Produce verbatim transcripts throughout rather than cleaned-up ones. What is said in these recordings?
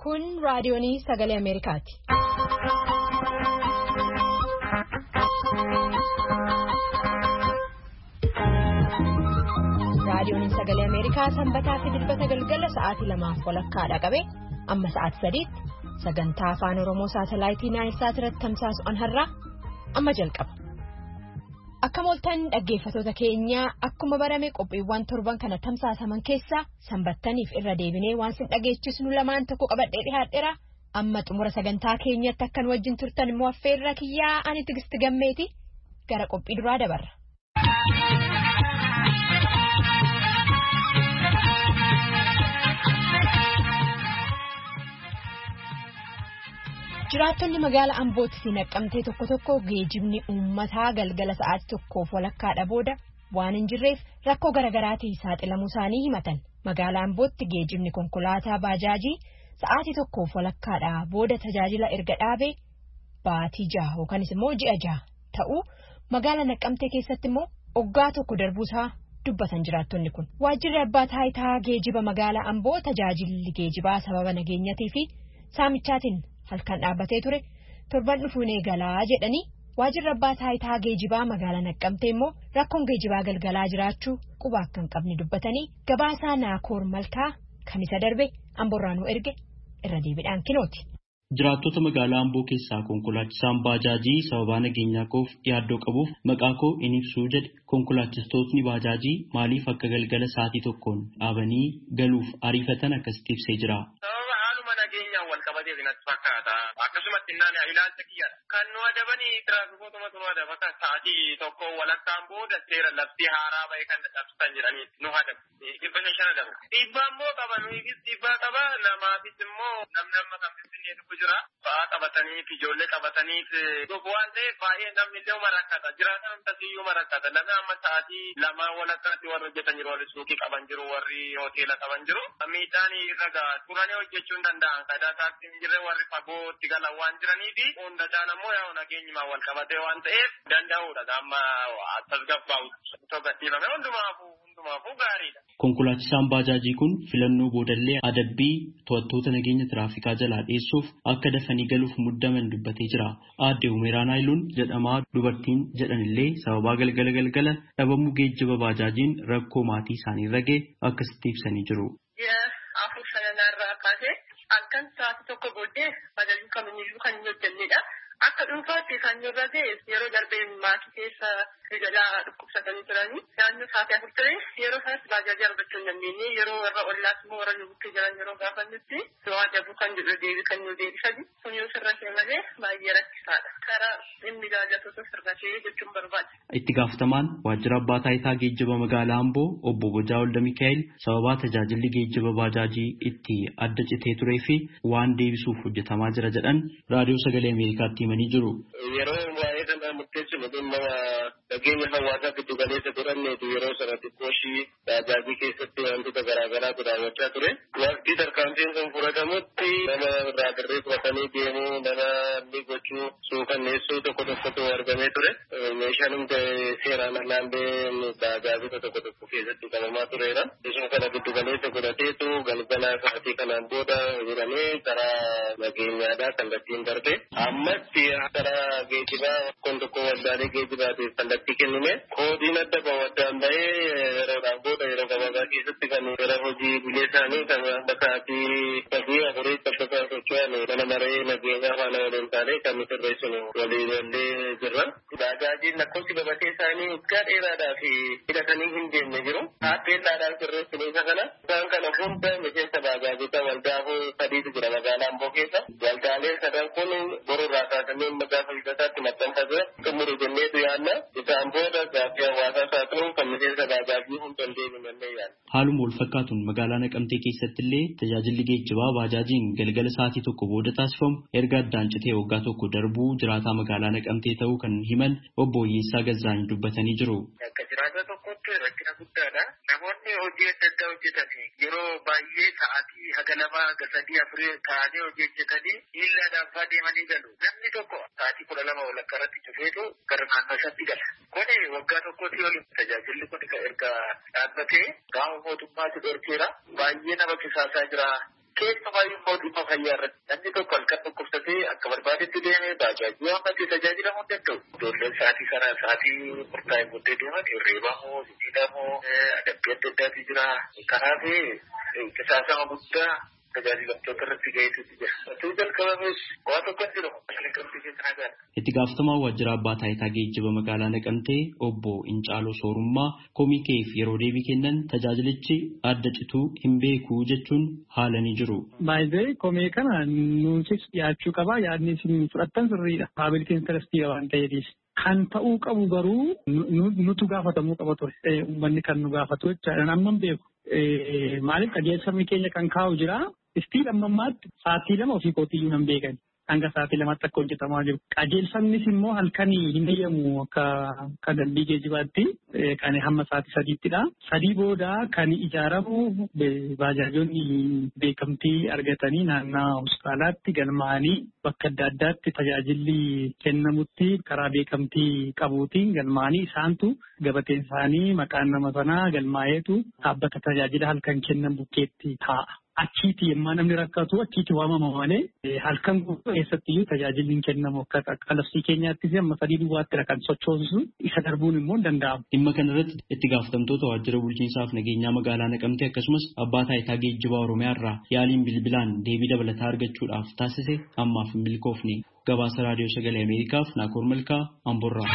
Kun raadiyoonii sagalee Ameerikaati. Raadiyooniin sagalee Ameerikaa sanbataa fi dilbata galgala sa'aatii lamaaf walakkaadha qabe amma sa'aatii sadiitti sagantaa afaan Oromoo saatalaayitii Naayilsaat irratti tamsaasu anharraa amma jalqaba. Akka mooltan dhaggeeffatoota keenyaa akkuma barame qophiiwwan torban kana tamsaasaman keessaa sanbattaniif irra deebinee waan sin dhageechisnu lamaan tokko qabadhee dhihaadheera. Amma xumura sagantaa keenyatti akkan wajjin turtan immoo affeerra kiyyaa ani Tigisti Gammeeti gara qophii duraa dabarra. Jiraattonni magaalaa Ambootti naqqamtee tokko tokko geejjibni uummataa galgala sa'aatii tokkoof walakkaadha booda waan hin jirreef rakkoo garaagaraatiin saaxilamuu isaanii himatan. Magaalaa Ambootti geejjibni konkolaataa baajaajii sa'aatii tokkoof walakkaadha booda tajaajila erga dhaabee baatii jaha yookanis immoo ji'a jaha ta'uu magaalaa Naqqamtee keessatti immoo oggaa tokko darbuusaa dubbatan jiraattonni kun. Waajjirri abbaa taayitaa geejjiba magaalaa Amboo tajaajilli geejjibaa sababa nageenyatii fi saamichaatiin halkan dhaabbatee ture torban dhufuun eegalaa jedhanii waajjirri abbaa taayitaa geejibaa magaalaa Naqqamtee immoo rakkoon geejibaa galgalaa jiraachuu quba akka hin qabne dubbatanii gabaasaa Naakoor Malkaa kan isa darbe Amboorraanuu erge irra deebiidhaan kinooti. Jiraattota magaalaa Amboo keessaa konkolaachisaan baajaajii sababa nageenyaa koof yaaddoo qabuuf maqaa koo in ibsuu jedhe konkolaachistootni baajaajii maaliif akka galgala sa'aatii tokkoon dhaabanii galuuf ariifatan akkasitti ibsee jira. Akkasumatti naannoo ilaalcha kiyyaadha. Kan nu adabanii tiraafikootuma nu adaba kan sa'aatii tokko walakkaan booda seera labsii haaraa bahee kan dadhabsisan jedhanii nu adabu. Dhibba shan adabu. Dhiibbaa immoo qaba nuufis dhiibbaa qaba namaafis immoo namni amma kan finfinnee dhufu jira. Ba'aa qabataniif ijoollee qabataniif dhufu waan ta'eef baay'ee namni illee uma rakkata. Jiraatan hundasiyyuu uma rakkata. Namni amma sa'aatii lamaa walakkaatti warri hojjetan jiru warri suuqii qaban jiru warri hoteela qaban jiru. Miidhaan irra gahaa turanii hojjechuu hin danda'an. Kadaa taaksii hin jirre warri fagootti galan waan jiranii fi hunda caalaa immoo yaa nageenyumaan wal qabatee waan ta'eef danda'uudha. Amma tasgabbaa'u togattiifame hundumaafuu hundumaafuu gaariidha. Konkolaachisaan baajaajii kun filannoo boodallee adabbii to'attoota nageenya tiraafikaa jalaa dhiyeessuuf akka dafanii galuuf muddaman dubbatee jira. Aadde Umeeraa Naayiluun jedhamaa dubartiin jedhanillee sababaa galgala galgala dhabamuu geejjiba baajaajiin rakkoo maatii isaanii irra ga'e akkasitti ibsanii jiru. Afur sanarraa kaasee halkan sa'aatii tokko booddee baajaajii kamiyyuu kan hin hojjennedha. Akka dhuunfaatti kan nurra ga'e yeroo darbee maatii keessa jalaa dhukkubsatanii turanii naannoo sa'aatii afur ture yeroo sanatti baajaajii argachuu hin dandeenye yeroo warra ollaas immoo warra nu bukkee jiran yeroo gaafannutti waa dabuu kan jedhu deebii kan nu deebisani kun yoo sirra ta'e malee baay'ee rakkisaadha. Karaa dhimmi ilaallatoota sirra ta'e jechuun barbaada. Itti gaafatamaan waajjira abbaa taayitaa geejjiba magaalaa Amboo obbo Bojaa Olda Mikaa'el sababaa tajaajilli geejjiba baajaajii itti adda citee turee fi waan deebisuuf hojjetamaa jira jedhan raadiyoo sagalee Ameerikaatti himanii jiru. Yeroo waa'ee kana murteessinu dhimma nageenya hawaasaa giddu galeessa godhanneetu yeroo sana xiqqooshii baajaajii keessatti wantoota garaagaraa raawwachaa ture. Waqtii tarkaanfiin kun fudhatamutti nama irraa dirree fudhatanii deemuu nama inni gochuu suukanneessuu tokko tokkotu argamee ture. Meeshaan hundi seeraan alaallee baajaajota tokko tokko keessatti qabamaa tureera. Isuma kana giddu galeessa godhateetu galgala sa'aatii kanaan booda jedhamee karaa nageenyaadhaa kallattiin darbe. Ammatti karaa geejjibaa kun tokko waldaalee geejjibaatiif kallattii kennime. Koodiin adda bahu addaan bahee yeroodhaan booda yeroo gabaabaa keessatti kan gara hojii bilee isaanii kan akka sa'aatii sadii afurii tokko socho'an mana maree nageenyaa faana waliin taanee kan nu sirreessinu walii wallee jirra. Baajaajiin lakkoofsi gabatee isaanii waggaa dheeraadhaa fi hidhatanii hin deemne jiru. Taappeellaadhaan sirreessinu isa kana. Isaan kana hunda miseensa baajaajota waldaafuu sadiitu jira magaalaa Amboo keessa. Waldaaleen sadan kun borurraa kaasanii magaalaa fayyadasaatti maxxanfaa jira. Xumuru jenneetu yaadna. Isaan booda gaaffii hawaasaa isaa ta'uun kan miseensa baajaajii hunda hin deemnee yaadna. Haaluma wal fakkaatuun magaalaa Naqamtee keessatti illee tajaajilli geejjibaa baajaajiin galgala sa'aatii tokko booda taasifamu erga addaan citee waggaa tokko darbuu jiraataa magaalaa Naqamtee ta'uu kan himan obbo Oyyeessaa Gazzaanii dubbatanii jiru. Akka jiraata tokkotti rakkina guddaadha. Namoonni hojii adda addaa hojjetanii yeroo baay'ee sa'aatii haga lamaa haga sadii afurii ta'anii hojii hojjetanii miillaadhaan deemanii galu. Namni tokko sa'aatii kudha lama walakkaa irratti cufeetu gara naannoo isaatti gala. Kuni waggaa tokkotti waliin tajaajilli kun erga dhaabbatee gaafa mootummaatu dhorkeera baay'ee nama kisaasaa jira. keessumaa immoo dhimma fayyaa irratti namni tokko halkan dhukkubsatee akka barbaadetti deemee baajaajii waammatee tajaajilamuu danda'u. Ijoolleen sa'aatii sana sa'aatii murtaa'e booddee deeman hirreebamoo, hidhamoo, adabbii adda addaatu jira. Kanaaf qisaasama guddaa tajaajilamtoota irratti ga'eetu jira. Osoo jalqabamees waa tokko jiru Naqamtee keessa nagaan. Itti gaafatamaa waajjira abbaa taayitaa geejjiba magaalaa Naqamtee obbo Incaaloo Soorummaa komii keef yeroo deebii kennan tajaajilichi adda cituu hin beeku jechuun haalanii jiru. Baay'ee komii kana nuusis dhiyaachuu qaba yaadni isin fudhattan sirriidha. Paabilitiin intarastii waan ta'eefis. Kan ta'uu qabu garuu nutu gaafatamuu qaba ture. Uummanni kan nu gaafatu jechaadha. Amma hin beeku. Maaliif qajeelfamni keenya kan kaa'u jira. Istiin amma ammaatti sa'aatii lama ofii kootiyyuu hin beekan. Hanga sa'aatii lamatti akka hojjetamaa jiru. Qajeelfamnis immoo halkanii hin eeyyamu akka kan dambii geejjibaatti kan hamma sa'aatii sadiittidha. Sadii booda kan ijaaramu baajaajonni beekamtii argatanii naannoo hospitaalaatti galmaa'anii bakka adda addaatti tajaajilli kennamutti karaa beekamtii qabuutiin galmaa'anii isaantu gabateen isaanii maqaan nama sanaa galmaa'eetu dhaabbata tajaajila halkan kennan bukkeetti taa'a. Achiiti yemmaa namni rakkatu achiiti waamama malee halkan guutuu keessattiyyuu tajaajilli hin kennamu akka qalabsii keenyaattis amma sadii duwwaattidha kan sochoosu isa darbuun immoo hin danda'amu. Dhimma kanarratti itti gaafatamtoota waajjira bulchiinsaaf nageenyaa magaalaa Naqamtee akkasumas abbaa taayitaa geejjibaa Oromiyaa irraa yaaliin bilbilaan deebii dabalataa argachuudhaaf taasise ammaaf hin milkoofne. Gabaasa raadiyoo sagalee Ameerikaaf Naakoor Malkaa Amborraa.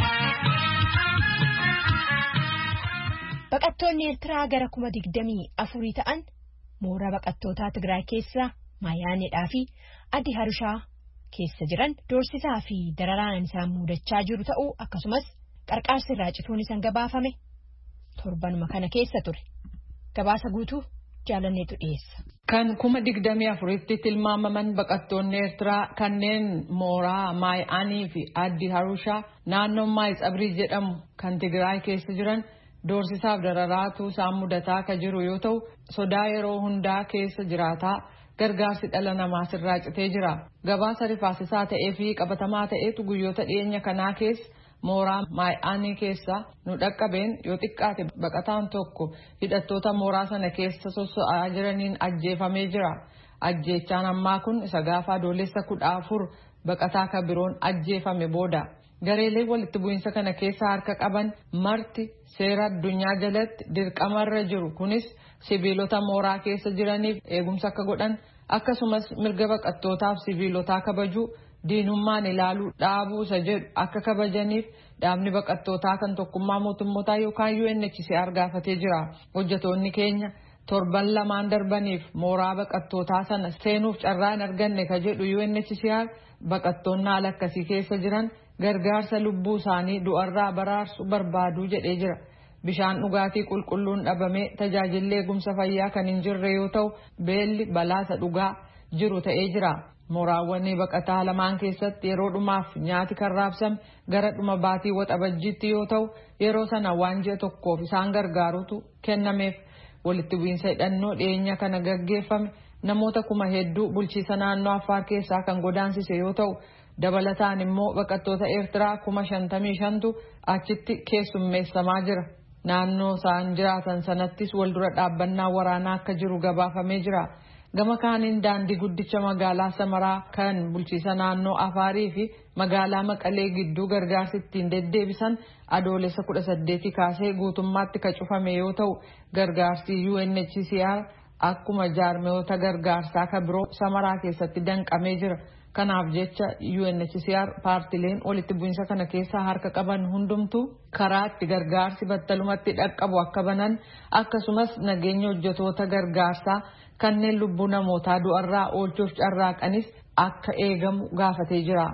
Baqattoonni Eertiraa gara kuma digdamii afurii ta'an mooraa baqattootaa Tigraay keessa Maayaanedhaa fi Addi Harushaa keessa jiran doorsisaa fi dararaan isaan mudachaa jiru ta'uu akkasumas qarqaarsi irraa cituun isaan gabaafame torbanuma kana keessa ture. Gabaasa guutuu jaalanneetu dhiyeessa. Kan kuma digdamii afuritti tilmaamaman baqattoonni Eertiraa kanneen mooraa Maayaanii fi Addi Harushaa naannoo Maayitsabrii jedhamu kan Tigraay keessa jiran doorsisaaf dararaatu isaan mudataa akka jiru yoo ta'u sodaa yeroo hundaa keessa jiraataa gargaarsi dhala namaa sirraa citee jira. Gabaasa rifaasisaa ta'ee fi qabatamaa ta'etu guyyoota dhiyeenya kanaa keessa mooraa Maayaanii keessa nu dhaqqabeen yoo xiqqaate baqataan tokko hidhattoota mooraa sana keessa soso'aa jiraniin ajjeefamee jira. Ajjeechaan ammaa kun isa gaafa adoolessa kudha afur baqataa kan biroon ajjeefame booda. Gareelee walitti bu'iinsa kana keessa harka qaban marti seera addunyaa jalatti dirqamarra jiru kunis sibiilota mooraa keessa jiraniif eegumsa akka godhan akkasumas mirga baqattootaaf sibiilotaa kabajuu diinummaan ilaaluu dhaabuu isa jedhu akka kabajaniif dhaabni baqattootaa kan tokkummaa mootummootaa yookaan U N H C R gaafatee jira. Hojjetoonni keenya torban lamaan darbaniif mooraa baqattootaa sana seenuuf carraa hin arganne ka jedhu U N H C R baqattoonni haala akkasii keessa jiran gargaarsa lubbuu isaanii du'arraa baraarsuu barbaaduu jedhee jira. Bishaan dhugaatii qulqulluun dhabamee tajaajilli eegumsa fayyaa kan hin jirre yoo ta'u beelli balaasa dhugaa jiru ta'ee jira. Mooraawwan baqataa lamaan keessatti yeroo dhumaaf nyaati kan raabsame gara dhuma baatii waxabajjiitti yoo ta'u yeroo sana waan ji'a tokkoof isaan gargaarutu kennameef. Walitti bu'iinsa hidhannoo dhiyeenya kana gaggeeffame namoota kuma hedduu bulchiisa naannoo Affaar keessaa kan godaansise yoo ta'u dabalataan immoo baqattoota Eertiraa kuma shantamii shantu achitti keessummeessamaa jira. Naannoo isaan jiraatan sanattis waldura dhaabbannaa waraanaa akka jiru gabaafamee jira. Gama kaaniin daandii guddicha magaalaa Samaraa kan bulchiisa naannoo Afaarii fi magaalaa Maqalee gidduu gargaarsi ittiin deddeebisan adoolessa kudha saddeetii kaasee guutummaatti ka cufame yoo ta'u gargaarsi U N H C R akkuma jaarmiyoota gargaarsaa ka biroo Samaraa keessatti danqamee jira. Kanaaf jecha U N H C R paartileen walitti bu'iinsa kana keessa harka qaban hundumtuu karaa itti gargaarsi battalumatti dhaqqabu akka banan akkasumas nageenya hojjetoota gargaarsaa kanneen lubbuu namootaa du'arraa oolchuuf carraaqanis akka eegamu gaafatee jira.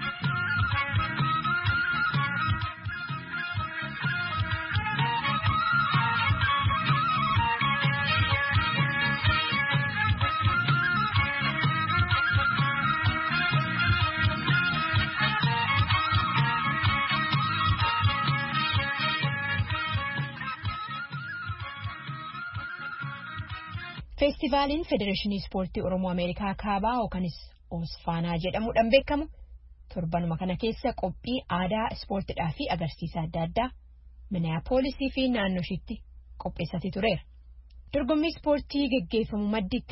Feestivaaliin Federeeshinii Ispoortii Oromoo Ameerikaa Kaabaa yookanis Oosfaanaa jedhamuudhaan beekamu torbanuma kana keessa qophii aadaa ispoortiidhaa fi agarsiisa adda addaa Minneapolisii fi naannoo ishiitti qopheessatee tureera. Dorgommii ispoortii geggeeffamu maddittis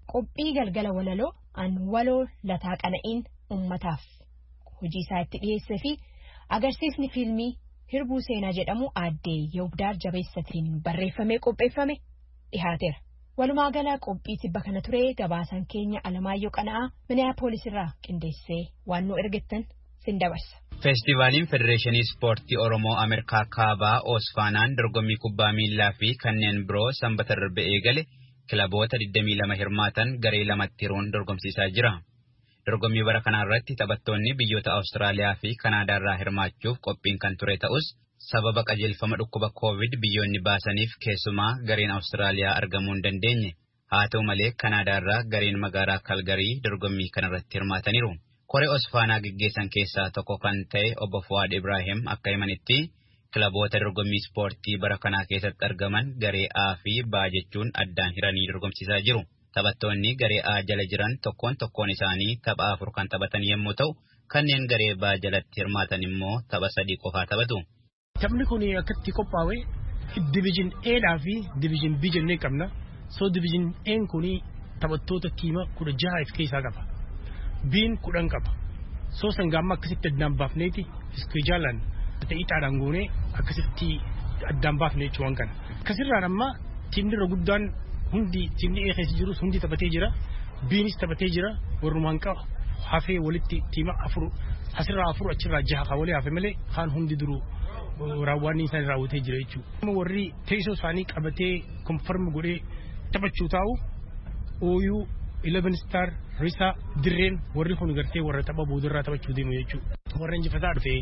qophii galgala walaloo an waloo lataa qana'iin ummataaf hojii isaa itti dhiyeessee fi agarsiisni fiilmii hirbuu seenaa jedhamu aaddee Yawubdaar Jabeessatiin barreeffamee qopheeffame dhihaateera. Walumaa gala qophii tibba kana ture gabaasan keenya Alamaayyoo Qana'aa Minneapolis irraa qindeessee waan nu ergettan sin dabarsa. Feestivaaliin Federeeshinii Ispoortii Oromoo Ameerikaa Kaabaa Oosfaanaan dorgommii kubbaa miilaa fi kanneen biroo sanbata darbe eegale kilaboota digdamii lama hirmaatan garee lamatti hiruun dorgomsiisaa jira. Dorgommii bara kanaa irratti taphattoonni biyyoota Awustiraaliyaa fi Kanaadaa irraa hirmaachuuf qophiin kan ture ta'us sababa qajeelfama dhukkuba Koovid biyyoonni baasaniif keessumaa gareen Awustiraaliyaa argamuu hin dandeenye. Haa ta'u malee Kanaadaa irraa gareen magaalaa Kalgarii dorgommii kanarratti hirmaataniiru. Koree Oosfaanaa gaggeessan keessaa tokko kan ta'e obbo Fuwaad Ibrahim akka himanitti kilaboota dorgommii ispoortii bara kanaa keessatti argaman garee A fi B jechuun addaan hiranii dorgomsiisaa jiru. Taphattoonni garee A jala jiran tokkoon tokkoon isaanii tapha afur kan taphatan yommuu ta'u, kanneen garee B jalatti hirmaatan immoo tapha sadii qofaa taphatu. Taphni kun akkatti qophaa'e division A fi division B jennee qabna. So division A kun taphattoota tiima kudha jaha of keessaa qaba. B'n kudhan qaba. So sangaamma akkasitti addaan baafneeti iskijaalan ta'itaadhaan goonee akkasitti addaan baafnee jechuun kana. Akkasirraan amma tiimni irra guddaan hundi tiimni A keessa jirus hundi taphatee jira. B'nis taphatee jira. Warrumaan qaba hafee walitti tiima afur asirraa afur achirraa jaha kan walii hafe malee kaan hundi duruu raawwanni isaan raawwatee jira jechuudha. Warri teessoo isaanii qabatee konfirm godhee taphachuu taa'u ooyuu eleven star Risa Dirreen warri kun gartee warra tapha boodarraa taphachuu deemu jechuudha. Warra injifataa dhufe.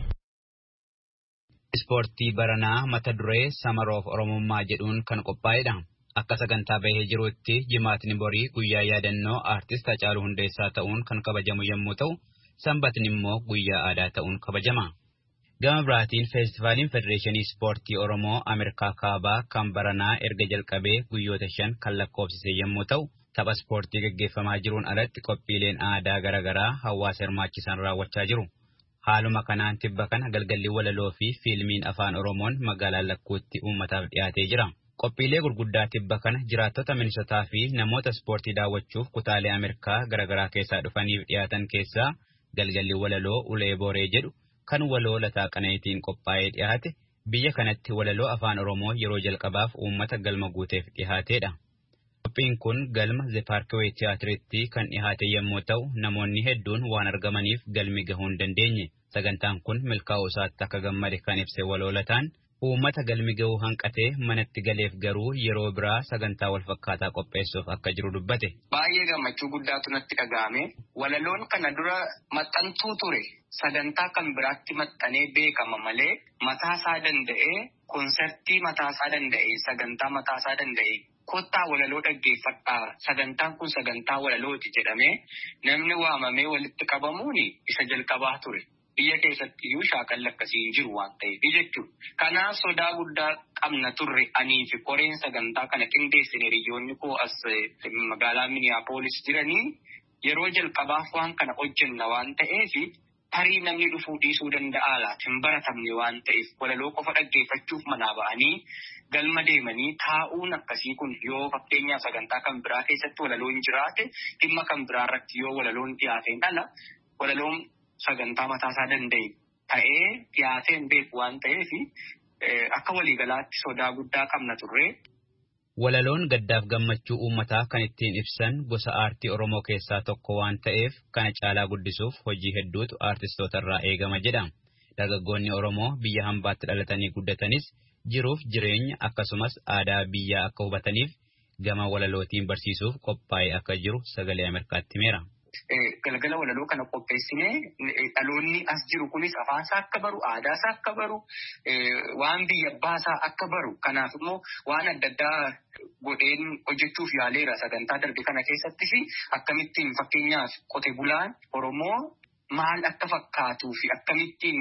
Ispoortii baranaa mata duree Samaroof Oromummaa jedhuun kan qophaa'edha. Akka sagantaa bahee jirutti jimaatni borii guyyaa yaadannoo aartist Hacaaluu Hundeessaa ta'uun kan kabajamu yommuu ta'u, sanbatni immoo guyyaa aadaa ta'uun kabajama. Gama biraatiin feestivaaliin Federeeshinii Ispoortii Oromoo Ameerikaa Kaabaa kan baranaa erga jalqabee guyyoota shan kan lakkoofsise yommuu ta'u, tapha ispoortii gaggeeffamaa jiruun alatti qophiileen aadaa garaagaraa hawaasa hirmaachisan raawwachaa jiru. Haaluma kanaan tibba kana galgalli walaloo fi fiilmiin afaan Oromoon magaalaa Lakkuutti uummataaf dhiyaatee jira. Qophiilee gurguddaa tibba kana jiraattota Minisotaa fi namoota ispoortii daawwachuuf kutaalee Ameerikaa garaagaraa keessaa dhufaniif dhiyaatan keessaa galgalli walaloo Ulee Booree jedhu kan waloo lataa qana'iitiin qophaa'ee dhiyaate biyya kanatti walaloo afaan Oromoo yeroo jalqabaaf uummata galma guuteef dhiyaateedha. Qophiin kun galma The Parkway Theatreetti kan dhiyaate yommuu ta'u, namoonni hedduun waan argamaniif galmi gahuu hin dandeenye. Sagantaan kun milkaa'uu isaatti akka gammade kan ibse waloo lataan uummata galmi gahuu hanqatee manatti galeef garuu yeroo biraa sagantaa wal fakkaataa qopheessuuf akka jiru dubbate. Baay'ee gammachuu guddaatu natti dhaga'ame. Walaloon kana dura maxxantuu ture. Sagantaa kan biraatti maxxanee beekama malee mataasaa danda'ee konsertii mataasaa danda'ee sagantaa mataasaa danda'ee kottaa walaloo dhaggeeffadhaa sagantaan kun sagantaa walalooti jedhamee namni waamamee walitti qabamuun isa jalqabaa ture. Biyya keessatti iyyuu shaakalli akkasii hin jiru waan ta'eef jechuudha. Kanaaf sodaa guddaa qabna turre anii fi koreen sagantaa kana qindeessine hiriyoonni koo as magaalaa Minneapolis jiranii yeroo jalqabaaf waan kana hojjenna waan ta'eef tarii namni dhufuu dhiisuu danda'a laata hin baratamne waan ta'eef walaloo qofa dhaggeeffachuuf manaa ba'anii galma deemanii taa'uun akkasii kun yoo fakkeenyaaf sagantaa kan biraa keessatti walaloon jiraate dhimma kan biraa irratti yoo walaloon dhiyaateen ala walaloon sagantaa mataasaa danda'e ta'ee dhiyaateen beeku waan ta'eef akka waliigalaatti sodaa guddaa qabna turre. Walaloon gaddaaf gammachuu uummataa kan ittiin ibsan gosa aartii Oromoo keessaa tokko waan ta'eef kana caalaa guddisuuf hojii hedduutu aartistoota irraa eegama jedha. Dargaggoonni Oromoo biyya hambaatti dhalatanii guddatanis jiruuf jireenya akkasumas aadaa biyyaa akka hubataniif gama walalootiin barsiisuuf qophaa'ee akka jiru sagalee Ameerikaatti himeera. Galgala walaloo kana qopheessinee dhaloonni as jiru kunis afaansaa akka baru aadaasaa akka baru waan biyya baasaa akka baru kanaaf immoo waan adda addaa godheen hojjechuuf yaaleera sagantaa darbe kana keessatti fi akkamittiin fakkeenyaaf qote bulaan Oromoo maal akka fakkaatuu fi akkamittiin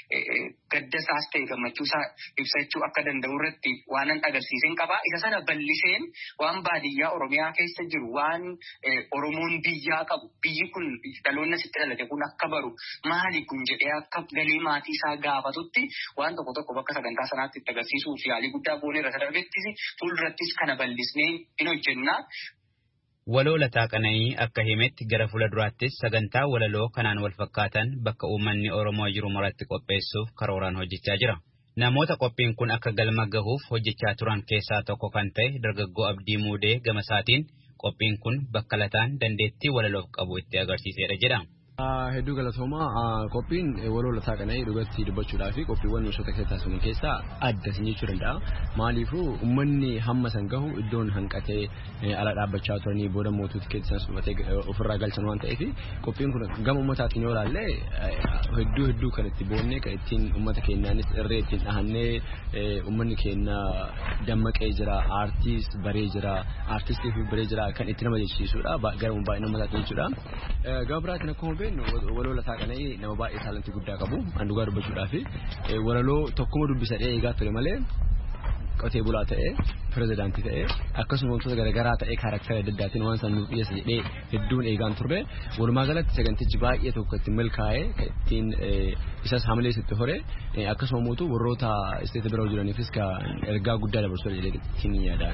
gaddasaas ta'e gammachuusaa ibsachuu akka danda'u irratti waanan agarsiiseen qabaa. Isa sana bal'iseen waan baadiyyaa Oromiyaa keessa jiru waan Oromoon biyyaa qabu biyyi kun dhaloonni asitti dhalate kun akka baru maali kun jedhee akka galii maatii isaa gaafatutti waan tokko tokko bakka sagantaa sanaatti itti agarsiisuuf yaalii guddaa goonee irra darbettis fuuldurattis kana bal'isnee hin hojjennaa. Waloo Lataa Qana'ii akka himetti gara fuulduraattis sagantaa walaloo kanaan wal fakkaatan bakka uummanni Oromoo jiru maratti qopheessuuf karooraan hojjechaa jira. Namoota qophiin kun akka galma gahuuf hojjechaa turan keessaa tokko kan ta'e dargaggoo Abdii Muudee gama isaatiin qophiin kun bakka lataan dandeettii walaloof qabu itti agarsiisedha jedha. Hedduu galatooma qophiin waloo lataa qana'ii dhugatti dubbachuudhaa fi qophiiwwan meeshota keessaa sun keessaa adda sin jechuu danda'a. Maaliifuu uummanni hamma san gahu iddoon hanqatee ala dhaabbachaa turanii booda mootuu tikeettii sumatee ofirraa galchan waan ta'eef qophiin kun gama uummataatiin yoo ilaalle hedduu hedduu kan itti boonnee kan ittiin uummata keenyaanis irree ittiin dhahannee uummanni keenya dammaqee jira, aartiist baree jira, aartistii fi baree jira kan itti nama jechisiisudha. Gara baay'ina uummataatiin jechuudha. Gama biraatiin akkuma waloo lataa qana'ii nama baay'ee taalantii guddaa qabu handugaa dubbachuudhaaf walaloo tokkuma dubbisadhee eegaa ture malee qotee bulaa ta'ee pirezidaantii ta'ee akkasuma wantoota garaagaraa ta'ee kaarakteera adda addaatiin waan san nuuf dhiyeessa jedhee hedduun eegaan turre walumaa galatti sagantichi baay'ee tokko ittiin milkaa'ee ittiin isas hamilee itti hore akkasuma mootuu warroota isteeta bira jiraniifis ergaa guddaa dabarsuu jedhee ittiin yaadaan.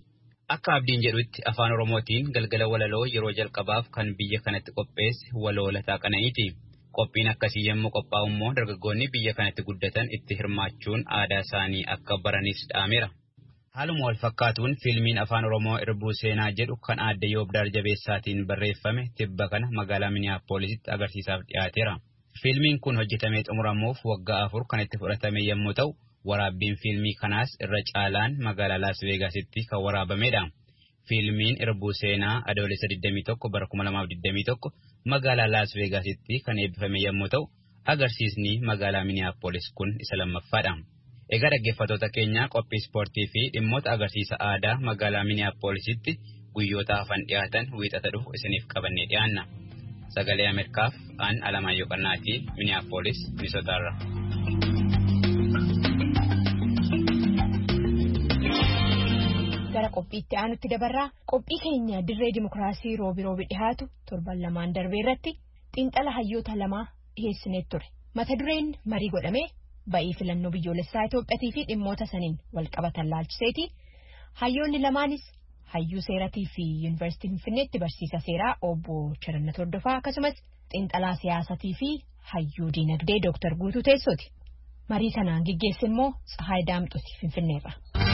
Akka Abdiin jedhutti afaan Oromootiin galgala walaloo yeroo jalqabaaf kan biyya kanatti qopheesse waloo lataa qana'iiti. Qophiin akkasii yommuu qophaa'u immoo dargaggoonni biyya kanatti guddatan itti hirmaachuun aadaa isaanii akka baranis dhaameera. Haaluma wal fakkaatuun fiilmiin afaan Oromoo Irbuu Seenaa jedhu kan aadde Yoobdaar Jabeessaatiin barreeffame tibba kana magaalaa Miniyaapoolisitti agarsiisaaf dhiyaateera. Fiilmiin kun hojjetamee xumuramuuf waggaa afur kan itti fudhatame yommuu ta'u, waraabbiin fiilmii kanaas irra caalaan magaalaa Laas Veegaasitti kan waraabamedha. Fiilmiin Irbuu Seenaa adoolessa digdamii tokko bara kuma lamaaf digdamii tokko magaalaa Laas Veegaasitti kan eebbifame yommuu ta'u, agarsiisni magaalaa Miniyaapolis kun isa lammaffaadha. Egaa dhaggeeffattoota keenya qophii ispoortii fi dhimmoota agarsiisa aadaa magaalaa Miniyaapolisitti guyyoota hafan dhiyaatan wiixata dhufu isiniif qabannee dhiyaanna. Sagalee Ameerikaaf aan Alamaayyoo Qannaatii Miniyaapolis Minisootaarra. Gara qophiitti aanutti dabarraa qophii keenya dirree dimokiraasii roobi roobi dhihaatu torban lamaan darbee irratti xiinxala hayyoota lamaa dhiyeessinee ture. Mata dureen marii godhamee ba'ii filannoo biyyoolessaa Itoophiyaatii fi dhimmoota saniin wal qabatan laalchiseeti. Hayyoonni lamaanis hayyuu seeratii fi yuunivarsiitii Finfinneetti barsiisa seeraa obbo Chirannat Hordofaa akkasumas xiinxalaa siyaasatii fi hayyuu diinagdee Dooktar Guutuu Teessooti. Marii sanaan gaggeesse immoo Tsahaay Daamxooti Finfinneerra.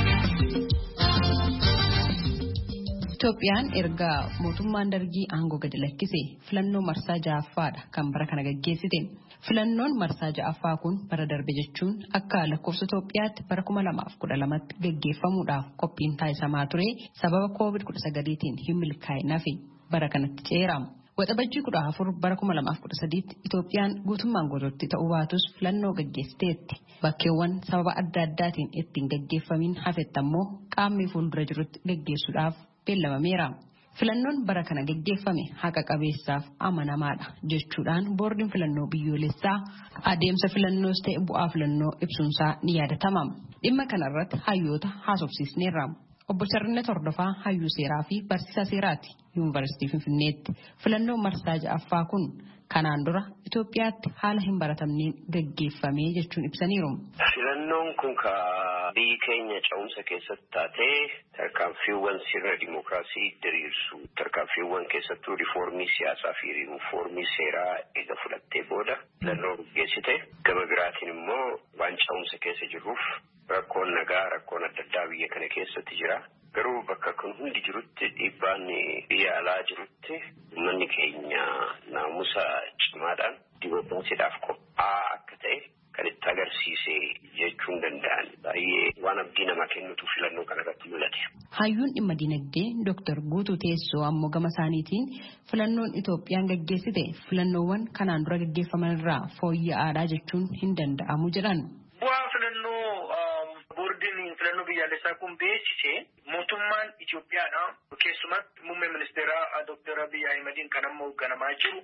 Itoophiyaan erga mootummaan dargii aangoo gadi lakkise filannoo marsaa ja'affaadha kan bara kana gaggeessite. Filannoon marsaa ja'affaa kun bara darbe jechuun akka lakkoofsa Itoophiyaatti bara kuma lamaaf kudha lamatti gaggeeffamuudhaaf qophiin taasisamaa ture sababa koovid kudha sagaliitiin hin milkaa'inaaf bara kanatti ceera. Waxabajjii kudha afur bara kuma lamaaf kudha sadiitti Itoophiyaan guutummaan guutuutti ta'uu baatus filannoo gaggeessiteetti. Bakkeewwan sababa adda addaatiin ittiin gaggeeffamiin hafetti ammoo qaamni fuuldura jirutti gaggeessuudhaaf beellamameera. Filannoon bara kana gaggeeffame haqa qabeessaaf amanamaadha jechuudhaan boordiin filannoo biyyoolessaa adeemsa filannoos ta'e bu'aa filannoo ibsuunsaa ni yaadatama. Dhimma kanarratti hayyoota haasofsiisneerra. Obbo Chirannat Hordofaa hayyuu seeraa fi barsiisaa seeraati yuunivarsiitii Finfinneetti. Filannoon marsaa ja'affaa kun kanaan dura Itoophiyaatti haala hin baratamneen gaggeeffame jechuun ibsaniiru. Filannoon kun ka biyyi keenya ce'umsa keessatti taatee tarkaanfiiwwan sirna dimookiraasii diriirsu tarkaanfiiwwan keessattuu riifoormii siyaasaa fi riifoormii seeraa eega fudhattee booda filannoo gaggeessite. Gama biraatiin immoo waan ce'umsa keessa jirruuf rakkoon nagaa rakkoon adda addaa biyya kana keessatti jira. Garuu bakka kun hundi jirutti dhiibbaan biyya alaa jirutti uummanni keenya naamusa cimaadhaan dimookiraasiidhaaf qophaa'aa akka ta'e kan itti agarsiise jechuun danda'an baay'ee waan abdii namaa kennutu filannoo kanarratti mul'ate. Hayyuun dhimma dinagdee Dooktar Guutuu Teessoo ammoo gama isaaniitiin filannoon Itoophiyaan gaggeessite filannoowwan kanaan dura gaggeeffaman irraa fooyya'aadhaa jechuun hin danda'amu jedhan. Bu'aa filannoo boordiin filannoo biyyaalessaa kun beeksise mootummaan Itoophiyaadha keessumatti muummee ministeeraa Dooktar Abiy Ahimadiin kan amma hoogganamaa jiru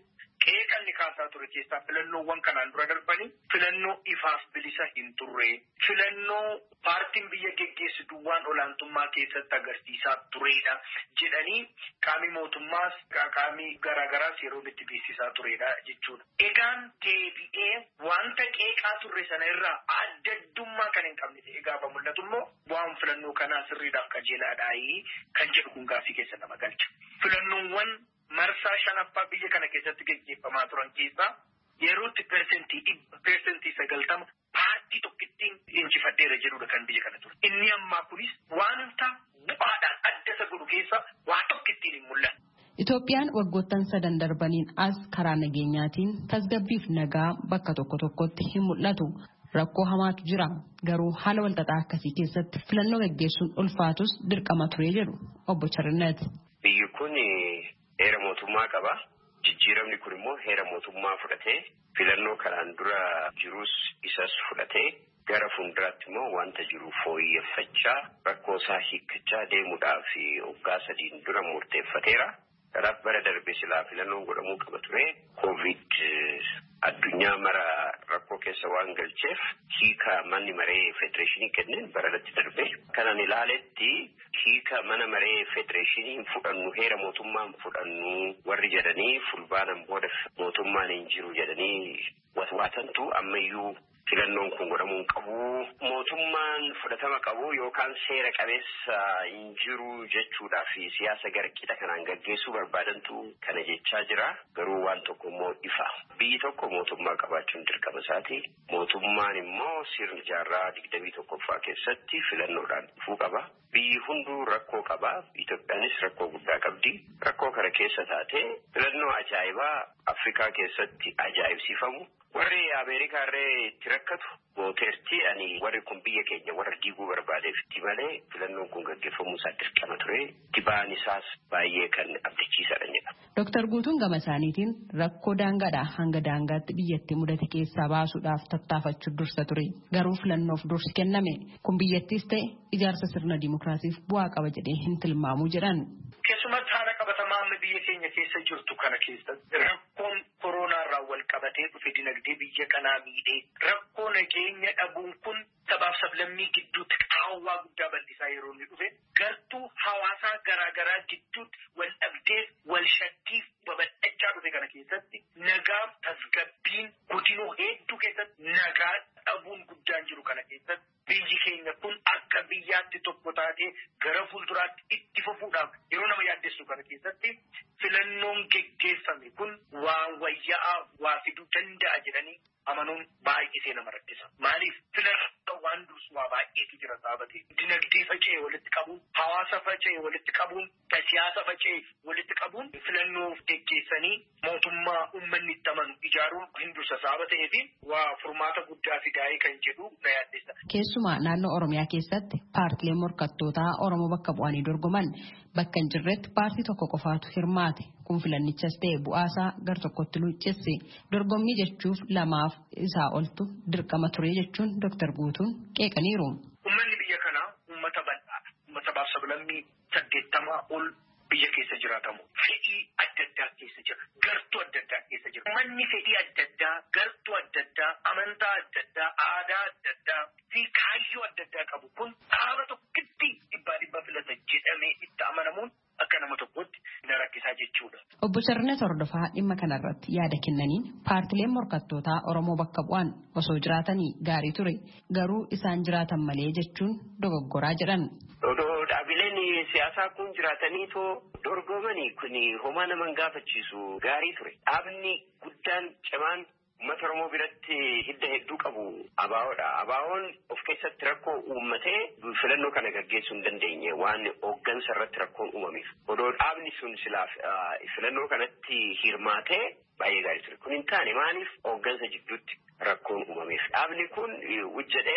qeeqanni kaasaa ture keessaa filannoowwan kanaan dura darbanii filannoo ifaaf bilisa hin turre filannoo paartiin biyya geggeessitu waan olaantummaa keessatti agarsiisaa turedha jedhanii qaamii mootummaas qaamii garaagaraas yeroo itti beeksisaa turedha jechuudha. Egaan deebi'ee wanta qeeqaa turre sana irraa addaddummaa kan hin qabne ta'e gaafa mul'atu immoo waan filannoo kanaa sirriidhaaf qajeelaadhaayi kan jedhu kun gaaffii keessa nama galcha. Filannoowwan marsaa shanaffaa biyya kana keessatti gaggeeffamaa turan keessaa yerootti persentii dhibba persentii sagaltama paartii tokkittiin injifadheera jedhudha kan biyya kana ture. Inni ammaa kunis wanta bu'aadhaan adda isa godhu keessa waa tokkittiin hin mul'anne. Itoophiyaan waggoottan sadan darbaniin as karaa nageenyaatiin tasgabbiif nagaa bakka tokko tokkotti hin mul'atu. Rakkoo hamaatu jira. Garuu haala walxaxaa akkasii keessatti filannoo gaggeessuun ulfaatus dirqama ture jedhu obbo Charnet. Biyyi kun heera mootummaa qaba. Jijjiiramni kun immoo heera mootummaa fudhatee filannoo kanaan dura jirus isas fudhatee gara fuulduraatti immoo wanta jiru fooyyeffachaa rakkoo isaa hiikkachaa deemuudhaaf waggaa sadiin dura murteeffateera. Kanaaf bara darbe silaa filannoon godhamuu qaba ture. Koovid addunyaa mara rakkoo keessa waan galcheef hiika manni maree federeeshinii kenneen baradatti darbe. Kanan ilaaletti hiika mana maree federeeshinii hin fudhannu heera mootummaan fudhannu warri jedhanii fulbaanan booda mootummaan hin jiru jedhanii waswaatantu ammayyuu filannoon kun godhamuu qabu. Mootummaan fudhatama qabu yookaan seera qabeessa hin jiru jechuudhaa fi siyaasa garqita kanaan gaggeessuu barbaadantu kana jechaa jira. Garuu waan tokko immoo ifa. Biyyi tokko mootummaa qabaachuun dirqama isaati. Mootummaan immoo sirna jaarraa digdamii tokkoffaa keessatti filannoodhaan dhufuu qaba. Biyyi hunduu rakkoo qaba. Itoophiyaanis rakkoo guddaa qabdi. Rakkoo kana keessa taatee filannoo ajaa'ibaa Afrikaa keessatti ajaa'ibsiifamu. Warri Ameerikaa irree itti rakkatu gooteerti ani warri kun biyya keenya warra diiguu barbaadeef itti malee filannoon kun gaggeeffamuu isaa dirqama ture. Tibaan isaas baay'ee kan abdachiisadha jedha. Dooktar Guutuun gama isaaniitiin rakkoo daangaadhaa hanga daangaatti biyyatti mudate keessaa baasuudhaaf tattaafachuu dursa ture. Garuu filannoof dursi kenname kun biyyattiis ta'e ijaarsa sirna dimookiraasiif bu'aa qaba jedhee hin tilmaamu jedhan. Keessumatti haala qabatamaa amma biyya keenya keessa jirtu kana keessatti rakkoon koronaa irraa wal qabatee dhufe dinagdee biyya kanaa miidhee rakkoo nageenya dhabuun kun sabaaf sablammii gidduutti qaawwaa guddaa bal'isaa yeroo inni dhufe gartuu hawaasaa garaagaraa gidduutti wal dhabdee wal shakkiif babal'achaa dhufe kana keessatti nagaaf tasgabbiin guddinoo hedduu keessatti nagaa dhabuun guddaan jiru kana keessatti biyyi keenya kun akka biyyaatti tokko taatee gara fuulduraatti itti fufuudhaaf yeroo nama yaaddessu kana keessatti filannoon geggeeffame kun waan wayyaa'aa waa fiduu danda'a jedhanii amanuun baay'isee nama rakkisa. Maaliif filannoo waan dursu waa baay'eetu jira saabate. Dinagdee faca'ee walitti qabuun, hawaasa faca'ee walitti qabuun, siyaasa faca'ee walitti qabuun filannoo geggeessanii mootummaa uummanni itti amanu ijaaruun hin dursa saaba ta'ee fi waa furmaata guddaa fidaa'ee kan jedhu na yaaddessa. Keessumaa naannoo Oromiyaa keessatti paartileen morkattootaa Oromoo bakka bu'anii dorgoman bakka hin jirretti paartii tokko qofaatu hirmaate. Kun filannichas ta'e bu'aasaa gar tokkotti luuccesse dorgommii jechuuf lamaaf isaa oltu dirqama ture jechuun Dooktar Guutuun qeeqaniiru. Uummanni biyya kanaa uummata bal'aadha. Uummata baaf sablammii saddeettamaa ol biyya keessa jiraatamu. Fedhii adda addaa keessa jira. Gartuu adda addaa keessa jira. Uummanni fedhii adda addaa, gartuu adda addaa, amantaa adda addaa, aadaa adda addaa fi kaayyoo adda addaa qabu kun dhaaba tokkotti dhibbaa dhibbaa filata jedhamee itti amanamuun akka nama tokkotti na rakkisaa jechuudha. Obbo Sirnet Hordofaa dhimma kanarratti yaada kennaniin paartileen morkattootaa Oromoo bakka bu'an osoo jiraatanii gaarii ture garuu isaan jiraatan malee jechuun dogoggoraa jedhan. Dhaabileen siyaasaa kun jiraatanii too dorgomanii kun homaa nama gaafachiisu gaarii ture. Dhaabni guddaan cimaan uummata Oromoo biratti hidda hedduu qabu abaawoodha. Abaawoon of keessatti rakkoo uummatee filannoo kana gaggeessuu hin dandeenye waan hooggansa irratti rakkoon uumameef. Odoo dhaabni sun silaaf filannoo kanatti hirmaatee baay'ee gaarii ture. Kun hin taane maaliif hooggansa jidduutti rakkoon uumameef. Dhaabni kun hojjedhee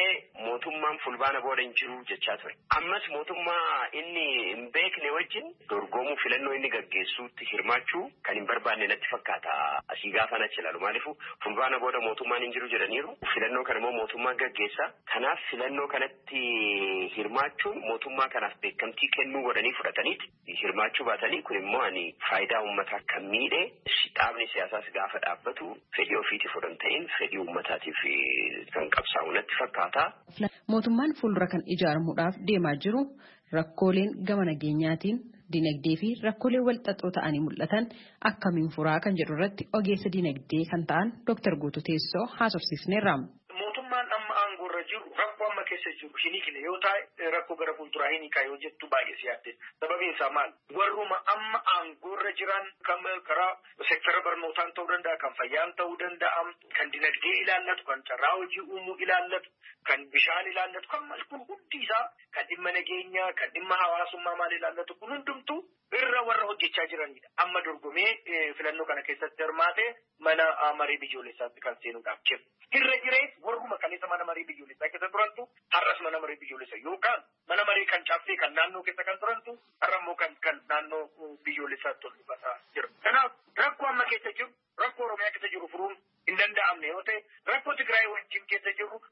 mootummaan fulbaana booda hin jiru jechaa ture. Ammas mootummaa inni hin beekne wajjin dorgomuu filannoo inni gaggeessuutti hirmaachuu kan hin barbaanne natti fakkaata. Asii gaafa nachi ilaalu maaliifuu fulbaana booda mootummaan hin jiru jedhaniiru filannoo kana immoo mootummaan gaggeessa. Kanaaf filannoo kanatti hirmaachuun mootummaa kanaaf beekamtii kennuu godhanii fudhataniiti hirmaachuu baatanii kun immoo ani faayidaa uummataa kan miidhe dhaabni siyaasaas gaafa dhaabbatu fedhii ofiitiif odhan ta'in fedhii uummataatiif kan qabsaa'u natti fakkaata. Mootummaan fuuldura kan ijaaramuudhaaf deemaa jiru rakkooleen gama nageenyaatiin dinagdee fi rakkoolee walxaxoo ta'anii mul'atan akkamiin furaa kan jedhu irratti ogeessa dinagdee kan ta'an Dooktar Guutuu Teessoo haasofsiisneerra. Mootummaan amma aangoorra jiru rakkoo amma keessa jiru hinikne yoo ta'e rakkoo gara fuulduraa hinikaa yoo jettu baay'ee siyaadde sababiin isaa maal warruma amma aangoorra jiran kan karaa seektara barnootaan ta'uu danda'a kan fayyaan ta'uu danda'a kan dinagdee ilaallatu kan carraa hojii uumuu ilaallatu kan bishaan ilaallatu kan maal kun hundi isaa kan dhimma nageenyaa kan dhimma hawaasummaa maal ilaallatu kun hundumtuu irra warra hojjechaa jiranidha. Amma dorgomee filannoo kana keessatti hirmaate mana marii biyyoolessaatti kan seenuudhaaf jiru. Irra jiree warruma kaleessa mana marii biyyoolessaa keessa turantu har'as mana marii biyyoolessaa yookaan mana marii kan caaffee kan naannoo keessa kan turantu har'a immoo kan kan naannoo biyyoolessaatti ol dhufataa jira. Kanaaf rakkoo amma keessa jiru rakkoo Oromiyaa keessa jiru furuun hin danda'amne yoo ta'e rakkoo Tigraay wajjin keessa jiru.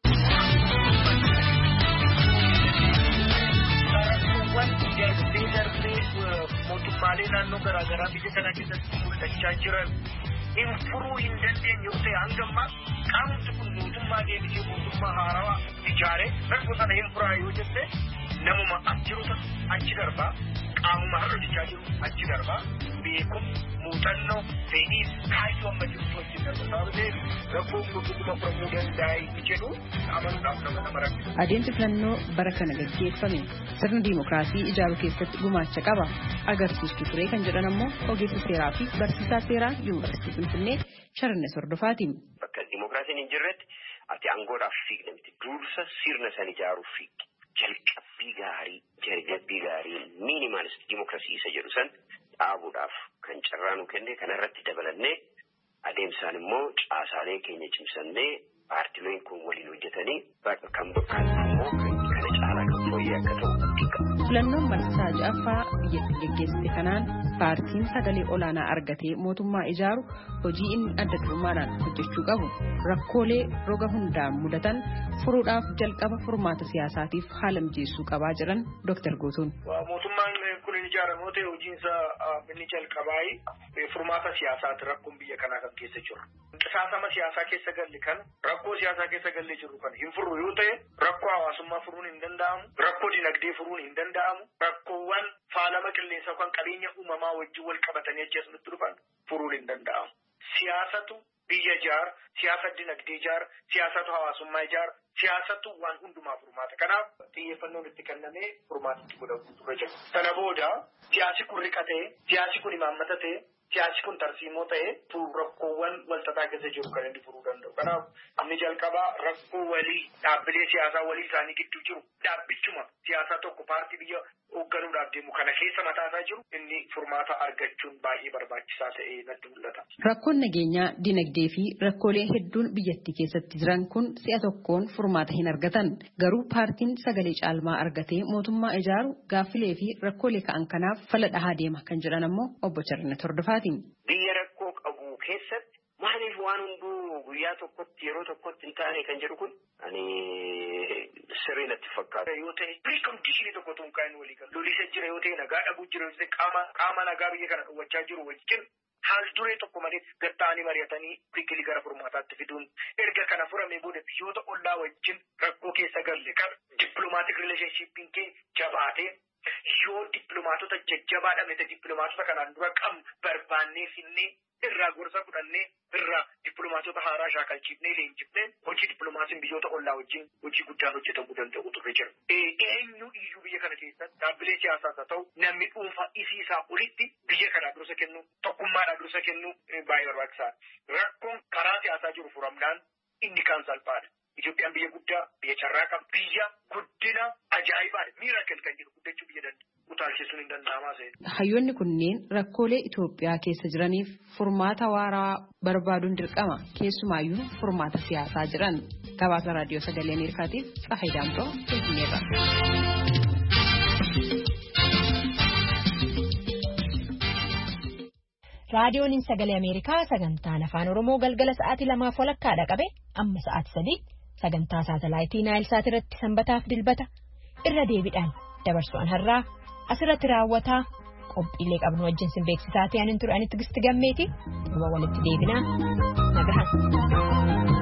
Darbee darbee mootummaalee naannoo garaagaraa biyya kana keessatti mul'achaa jiran hin furuu hin dandeenye yoo ta'e hanga ammaa qaamni kun mootummaa deebisee mootummaa haarawaa ijaaree rakkoo sana hin furaa yoo jette namuma jiru achi darbaa qaamuma har'a hojjechaa jiru achi darbaa beekum muuxannoo fedhii kaayyoo amma jirtu wajjin darba sababa ta'eef rakkoon gudduma furamuu danda'a jedhu amanuudhaaf nama nama rakkisa. Adeemsi filannoo bara kana gaggeeffame sirna diimokiraasii ijaaruu keessatti gumaacha qaba agarsiistuu ture kan jedhan ammoo ogeessa seeraa fi barsiisaa seeraa yuunivarsiitii Finfinnee Sharannes Hordofaati. Bakka diimokiraasiin hin jirretti ati aangoodhaaf fiigna miti dursa sirna san ijaaruuf fiigdi. Jalqabbii gaarii jalqabbii gaarii miinimaalist diimokiraasii isa jedhu san dhaabuudhaaf kan carraa nu kenne kanarratti dabalannee adeemsaan immoo caasaalee keenya cimsannee paartileen kun waliin hojjetanii bakka kan bakka immoo kana caalaa kan fooyyee akka ta'u dhiiqa. Filannoon marsaa ja'affaa biyyatti geggeessite kanaan paartiin sagalee olaanaa argatee mootummaa ijaaru hojii inni adda durummaadhaan hojjechuu qabu rakkoolee roga hundaan mudatan furuudhaaf jalqaba furmaata siyaasaatiif haala mijeessuu qabaa jedhan Dooktar Guutuun. Mootummaan kun ijaaramoo ta'e hojiinsa inni jalqabaa furmaata siyaasaati rakkoon biyya kanaa kan keessa jiru. Qisaasama siyaasaa keessa galle kan rakkoo siyaasaa keessa galle jiru kan hin furru yoo ta'e rakkoo hawaasummaa furuun hin danda'amu rakkoo dinagdee furuun hin danda'amu rakkoowwan faalama qilleensaa kan qabeenya uumamaa wajjin wal qabatanii achi asumatti dhufan furuun hin danda'amu. Siyaasatu biyya ijaara siyaasa dinagdee ijaara siyaasatu hawaasummaa ijaara siyaasatu waan hundumaa furmaata. Kanaaf xiyyeeffannoon itti kennamee furmaatitti godhamu dura jira. Sana booda siyaasi kun riqatee siyaasi kun imaammata ta'e siyaasi kun tarsiimoo ta'ee rakkoowwan walxaxaa keessa jiru kan inni furuu danda'u. Kanaaf inni jalqabaa rakkoo walii dhaabbilee siyaasaa walii isaanii gidduu jiru dhaabbichuma siyaasaa tokko paartii biyya hoogganuudhaaf deemu kana keessa mataasaa jiru inni furmaata argachuun baay'ee barbaachisaa ta'ee natti mul'ata. Rakkoon nageenyaa, dinagdee fi rakkoolee hedduun biyyattii keessatti jiran kun si'a tokkoon furmaata hin argatan. Garuu paartiin sagalee caalmaa argatee mootummaa ijaaru gaaffilee fi rakkoolee ka'an kanaaf fala dhahaa deema kan jedhan ammoo obbo Charnet Hordofaati. Biyya rakkoo qabu keessatti maaliif waan hunduu guyyaa tokkotti yeroo tokkotti hin taane kan jedhu kun ani sirrii natti fakkaata. Yoo ta'e piriikondishinii tokko tun kan walii galu. Lolisa jira yoo ta'e nagaa dhabuu jira yoo ta'e qaama qaama nagaa biyya kana dhowwachaa jiru wajjin haal duree tokko malee gatta'anii mari'atanii biqilii gara furmaataatti fiduun erga kana furamee booda biyyoota ollaa wajjin rakkoo keessa galle kan dippiloomaatiik rileeshnshiippiin keenya jabaatee yoo dippiloomaatota jajjabaa dhabne dippiloomaatota kanaan dura qabnu barbaannee finnee irraa gorsa fudhannee irraa dippiloomaatota haaraa shaakalchiifnee leenjifnee hojii dippiloomaasiin biyyoota ollaa wajjin hojii guddaan hojjetamuu danda'u turre jira. Eenyu iyyuu biyya kana keessatti dhaabbilee siyaasaas haa ta'u namni dhuunfaa isii isaa olitti biyya kanaa dursa kennu tokkummaadhaa dursa kennu baay'ee barbaachisaadha. Rakkoon karaa siyaasaa jiru furamnaan inni kaan salphaadha. Itoophiyaan biyya guddaa biyya carraa qaba biyya guddina ajaa'ibaadha miiraakil kan jedhu guddachuu biyya danda'a. Utaalchisuun hin danda'amaa ta'e. Hayyoonni kunneen rakkoolee Itoophiyaa keessa jiraniif furmaata waaraa barbaaduun dirqama keessumaayyuu furmaata siyaasaa jiran. Gabaasa raadiyoo sagalee Ameerikaatiif Tsahayi Daamtoo Finfinneerra. Raadiyoon sagalee Ameerikaa sagantaan afaan Oromoo galgala sa'aatii lamaaf walakkaadha qabe amma sa'aatii sadii sagantaa saatalaayitii Naayilsaat irratti sanbataaf dilbata irra deebiidhaan dabarsuun har'aa asirratti raawwataa qophiilee qabnu wajjin sin beeksisaa ta'aniin turanitti gisti gammeeti walitti deebinaa nagahan.